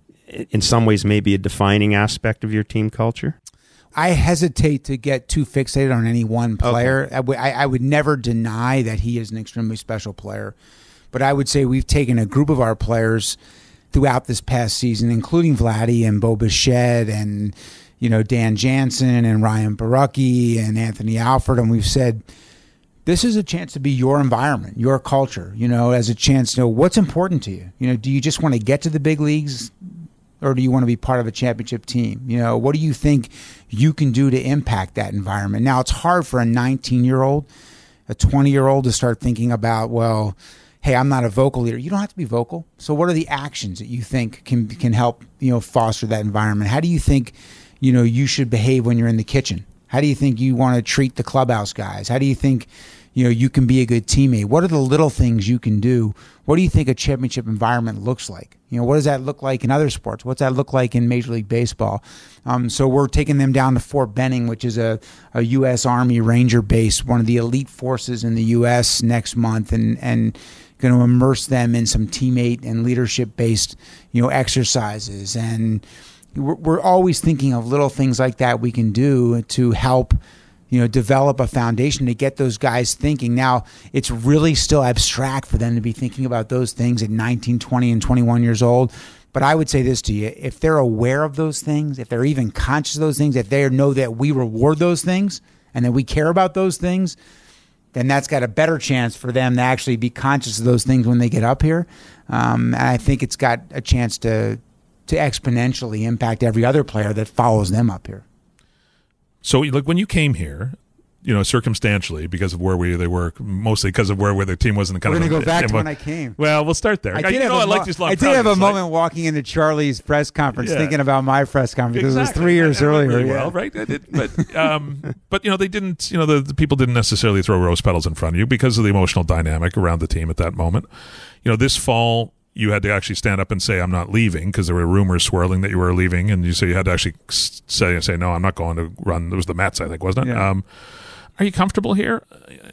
in some ways maybe a defining aspect of your team culture. I hesitate to get too fixated on any one player. Okay. I, w- I, I would never deny that he is an extremely special player. But I would say we've taken a group of our players throughout this past season, including Vladdy and Bo Bichette and, you know, Dan Jansen and Ryan Borucki and Anthony Alford, and we've said, this is a chance to be your environment, your culture, you know, as a chance to know what's important to you. You know, do you just want to get to the big leagues, or do you want to be part of a championship team? You know, what do you think you can do to impact that environment? Now, it's hard for a nineteen-year-old, a twenty-year-old to start thinking about, well, hey, I'm not a vocal leader. You don't have to be vocal. So what are the actions that you think can can help, you know, foster that environment? How do you think, you know, you should behave when you're in the kitchen? How do you think you want to treat the clubhouse guys? How do you think, you know, you can be a good teammate? What are the little things you can do? What do you think a championship environment looks like? You know, what does that look like in other sports? What's that look like in Major League Baseball? Um, so we're taking them down to Fort Benning, which is a, a U S Army Ranger base, one of the elite forces in the U S next month, and and going to immerse them in some teammate and leadership-based, you know, exercises. And we're, we're always thinking of little things like that we can do to help, you know, develop a foundation to get those guys thinking. Now, it's really still abstract for them to be thinking about those things at nineteen, twenty, and twenty-one years old. But I would say this to you. If they're aware of those things, if they're even conscious of those things, if they know that we reward those things and that we care about those things, then that's got a better chance for them to actually be conscious of those things when they get up here. Um, and I think it's got a chance to to exponentially impact every other player that follows them up here. So, like, when you came here, you know, circumstantially, because of where we they were, mostly because of where, where the team was in the kind We're of. We're going to go back yeah, to when I came. Well, we'll start there. I I, did you have know, a, I mo- like these long I did have a like, moment walking into Charlie's press conference yeah. thinking about my press conference because exactly. it was three years I, I earlier. Really yeah. well, right? I did, but um, but you know, they didn't. You know, the, the people didn't necessarily throw rose petals in front of you because of the emotional dynamic around the team at that moment. You know, this fall, you had to actually stand up and say, I'm not leaving, because there were rumors swirling that you were leaving. And you so you had to actually say, say no, I'm not going to run. It was the Mets, I think, wasn't it? Yeah. Um, are you comfortable here?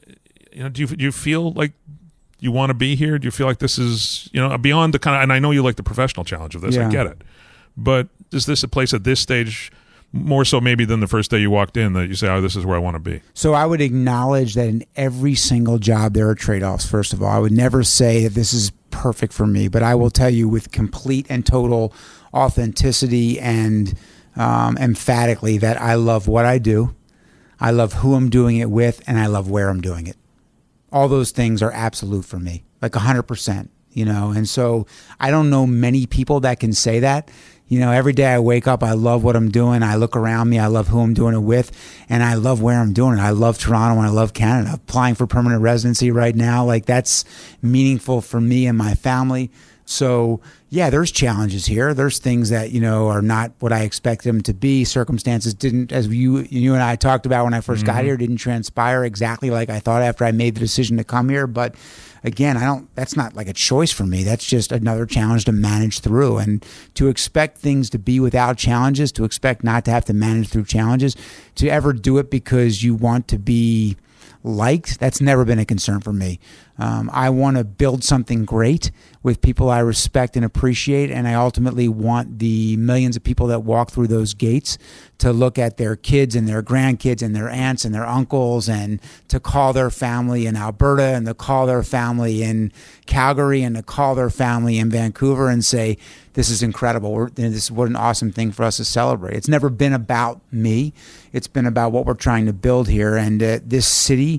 You know, do you, do you feel like you want to be here? Do you feel like this is, you know, beyond the kind of, and I know you like the professional challenge of this, yeah. I get it. But is this a place at this stage, more so maybe than the first day you walked in, that you say, oh, this is where I want to be? So I would acknowledge that in every single job there are trade-offs, first of all. I would never say that this is perfect for me, but I will tell you with complete and total authenticity and um, emphatically that I love what I do, I love who I'm doing it with, and I love where I'm doing it. All those things are absolute for me, like one hundred percent, you know. And so I don't know many people that can say that. You know, every day I wake up, I love what I'm doing. I look around me, I love who I'm doing it with, and I love where I'm doing it. I love Toronto and I love Canada. Applying for permanent residency right now, like that's meaningful for me and my family. So, yeah, there's challenges here. There's things that, you know, are not what I expected them to be. Circumstances didn't, as you you and I talked about when I first mm-hmm. got here, didn't transpire exactly like I thought after I made the decision to come here. But again, I don't, that's not like a choice for me. That's just another challenge to manage through. And to expect things to be without challenges, to expect not to have to manage through challenges, to ever do it because you want to be liked, that's never been a concern for me. Um, I want to build something great with people I respect and appreciate, and I ultimately want the millions of people that walk through those gates to look at their kids and their grandkids and their aunts and their uncles, and to call their family in Alberta and to call their family in Calgary and to call their family in Vancouver and say, this is incredible. We're, this is what an awesome thing for us to celebrate. It's never been about me. It's been about what we're trying to build here. And uh, this city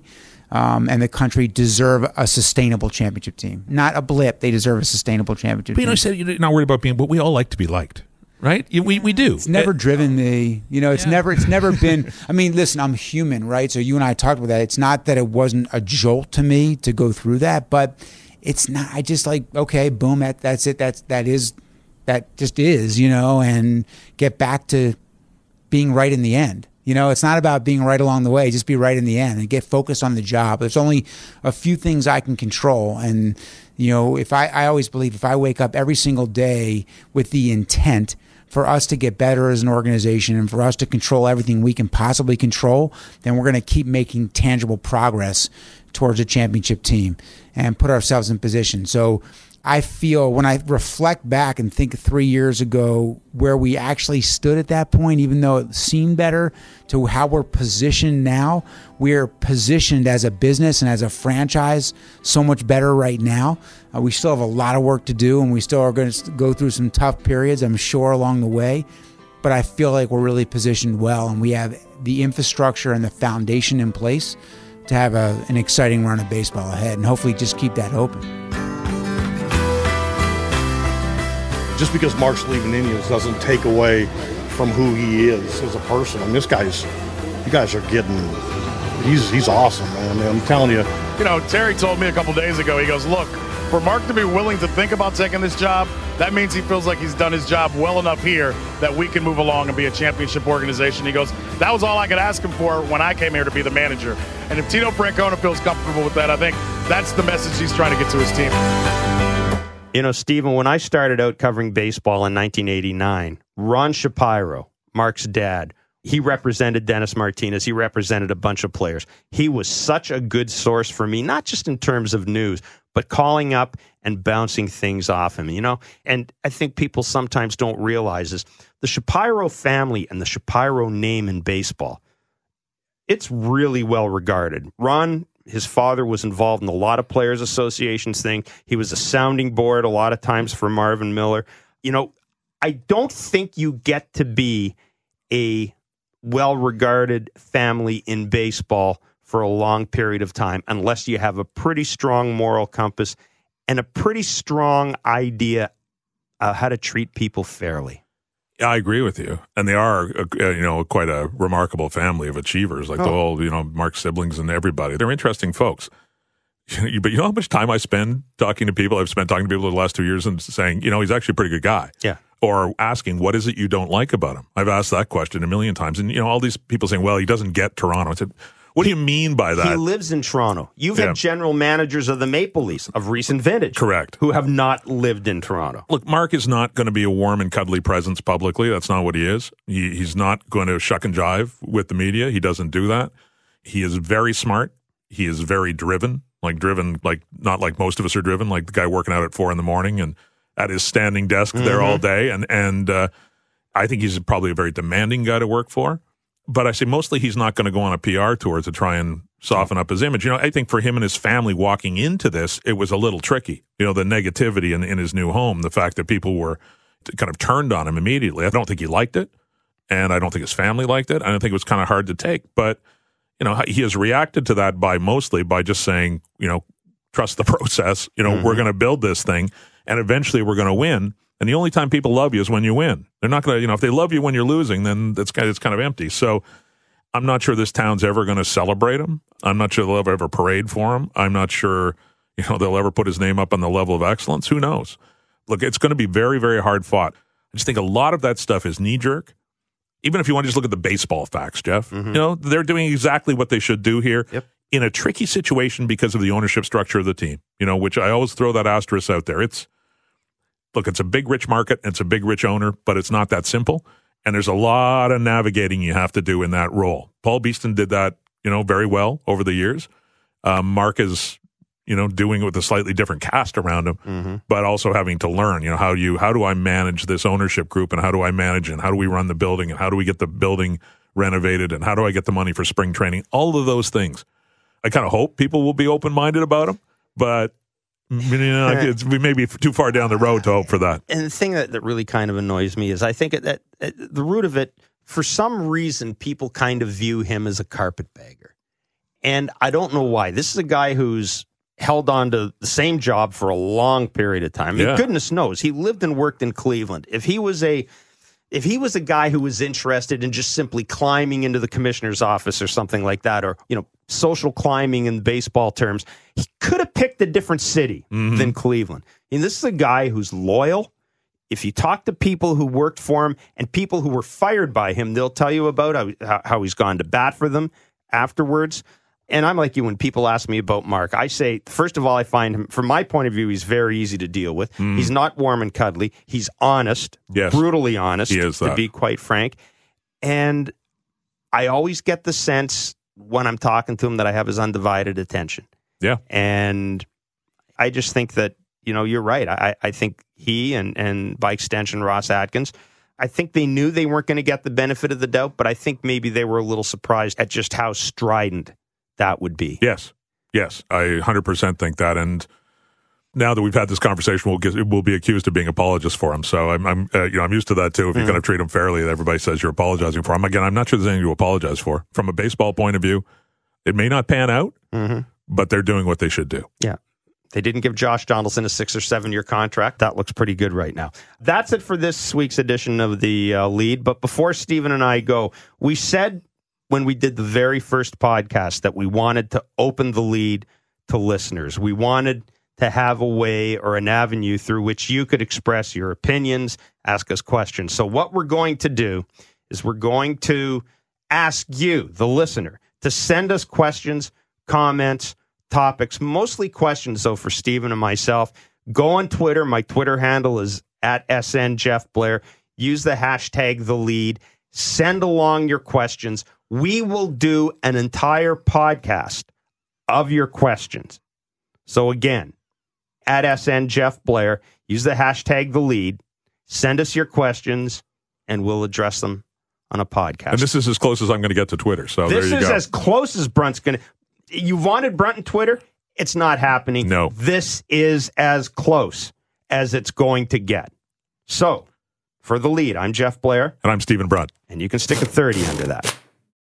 um, and the country deserve a sustainable championship team. Not a blip. They deserve a sustainable championship but, you know, team. I said you're not worried about being, but we all like to be liked. Right? We we do. It's never it, driven me. You know, it's yeah. never it's never been. I mean, listen, I'm human, right? So you and I talked about that. It's not that it wasn't a jolt to me to go through that, but it's not. I just like, okay, boom, that that's it. That's that is that just is, you know, and get back to being right in the end. You know, it's not about being right along the way. Just be right in the end and get focused on the job. There's only a few things I can control. And, you know, if I, I always believe if I wake up every single day with the intent for us to get better as an organization and for us to control everything we can possibly control, then we're going to keep making tangible progress towards a championship team and put ourselves in position. So I feel when I reflect back and think three years ago where we actually stood at that point, even though it seemed better, to how we're positioned now, we're positioned as a business and as a franchise so much better right now. Uh, we still have a lot of work to do, and we still are going to go through some tough periods, I'm sure, along the way. But I feel like we're really positioned well, and we have the infrastructure and the foundation in place to have a, an exciting run of baseball ahead, and hopefully just keep that open. Just because Mark's leaving Indians doesn't take away from who he is as a person. I mean, this guy's, you guys are getting, he's he's awesome, man. I'm telling you. You know, Terry told me a couple days ago, he goes, look, for Mark to be willing to think about taking this job, that means he feels like he's done his job well enough here that we can move along and be a championship organization. He goes, that was all I could ask him for when I came here to be the manager. And if Tito Francona feels comfortable with that, I think that's the message he's trying to get to his team. You know, Stephen, when I started out covering baseball in nineteen eighty-nine, Ron Shapiro, Mark's dad, he represented Dennis Martinez. He represented a bunch of players. He was such a good source for me, not just in terms of news, but calling up and bouncing things off him, you know? And I think people sometimes don't realize is the Shapiro family and the Shapiro name in baseball, it's really well regarded. Ron, his father, was involved in a lot of players' associations thing. He was a sounding board a lot of times for Marvin Miller. You know, I don't think you get to be a well-regarded family in baseball for a long period of time unless you have a pretty strong moral compass and a pretty strong idea of how to treat people fairly. I agree with you, and they are, uh, you know, quite a remarkable family of achievers. Like oh. the whole, you know, Mark's siblings and everybody. They're interesting folks. But you know how much time I spend talking to people? I've spent talking to people the last two years and saying, you know, he's actually a pretty good guy. Yeah. Or asking, what is it you don't like about him? I've asked that question a million times, and you know, all these people saying, well, he doesn't get Toronto. I said, what do you mean by that? He lives in Toronto. You've yeah. had general managers of the Maple Leafs of recent vintage. Correct. Who have not lived in Toronto. Look, Mark is not going to be a warm and cuddly presence publicly. That's not what he is. He, he's not going to shuck and jive with the media. He doesn't do that. He is very smart. He is very driven, like driven, like not like most of us are driven, like the guy working out at four in the morning and at his standing desk mm-hmm. there all day. And, and uh, I think he's probably a very demanding guy to work for. But I say mostly he's not going to go on a P R tour to try and soften up his image. You know, I think for him and his family walking into this, it was a little tricky. You know, the negativity in, in his new home, the fact that people were kind of turned on him immediately. I don't think he liked it, and I don't think his family liked it. I don't think it was kind of hard to take. But, you know, he has reacted to that by mostly by just saying, you know, trust the process. You know, mm-hmm. we're going to build this thing, and eventually we're going to win. And the only time people love you is when you win. They're not going to, you know, if they love you when you're losing, then that's kind of, it's kind of empty. So I'm not sure this town's ever going to celebrate him. I'm not sure they'll ever have a parade for him. I'm not sure, you know, they'll ever put his name up on the level of excellence. Who knows? Look, it's going to be very, very hard fought. I just think a lot of that stuff is knee jerk. Even if you want to just look at the baseball facts, Jeff, mm-hmm. you know, they're doing exactly what they should do here yep. in a tricky situation because of the ownership structure of the team, you know, which I always throw that asterisk out there. It's, Look, it's a big, rich market, and it's a big, rich owner, but it's not that simple. And there's a lot of navigating you have to do in that role. Paul Beeston did that, you know, very well over the years. Um, Mark is, you know, doing it with a slightly different cast around him, mm-hmm. but also having to learn, you know, how do you, how do I manage this ownership group, and how do I manage, and how do we run the building, and how do we get the building renovated, and how do I get the money for spring training? All of those things. I kind of hope people will be open-minded about them, but you know, it's, we may be too far down the road to hope for that. And the thing that, that really kind of annoys me is I think that at the root of it, for some reason, people kind of view him as a carpetbagger. And I don't know why. This is a guy who's held on to the same job for a long period of time. I mean, Yeah. goodness knows, he lived and worked in Cleveland. If he was a if he was a guy who was interested in just simply climbing into the commissioner's office or something like that, or, you know, social climbing in baseball terms, he could have picked a different city Mm-hmm. than Cleveland. And this is a guy who's loyal. If you talk to people who worked for him and people who were fired by him, they'll tell you about how, how he's gone to bat for them afterwards. And I'm like you, when people ask me about Mark, I say, first of all, I find him, from my point of view, he's very easy to deal with. Mm. He's not warm and cuddly. He's honest, Yes. brutally honest, He is to that. be quite frank. And I always get the sense when I'm talking to him that I have his undivided attention. Yeah. And I just think that, you know, you're right. I, I think he and, and by extension, Ross Atkins, I think they knew they weren't going to get the benefit of the doubt, but I think maybe they were a little surprised at just how strident that would be. Yes. Yes. I one hundred percent think that. And now that we've had this conversation, we'll get, we'll be accused of being apologists for him. So I'm, I'm uh, you know, I'm used to that too. If you're Mm. going to treat him fairly, everybody says you're apologizing for him. Again, I'm not sure there's anything to apologize for. From a baseball point of view, it may not pan out, Mm-hmm. but they're doing what they should do. Yeah. They didn't give Josh Donaldson a six or seven year contract. That looks pretty good right now. That's it for this week's edition of the uh, Lead. But before Stephen and I go, we said when we did the very first podcast that we wanted to open the Lead to listeners. We wanted to have a way or an avenue through which you could express your opinions, ask us questions. So what we're going to do is we're going to ask you, the listener, to send us questions, comments, topics, mostly questions, though, for Stephen and myself. Go on Twitter. My Twitter handle is at S N Jeff Blair. Use the hashtag The Lead. Send along your questions. We will do an entire podcast of your questions. So again, at S N Jeff Blair, use the hashtag The Lead. Send us your questions, and we'll address them on a podcast. And this is as close as I'm going to get to Twitter. So This there you is go. as close as Brunt's going to. You wanted Brunt on Twitter? It's not happening. No. This is as close as it's going to get. So, for The Lead, I'm Jeff Blair. And I'm Stephen Brunt. And you can stick a thirty under that.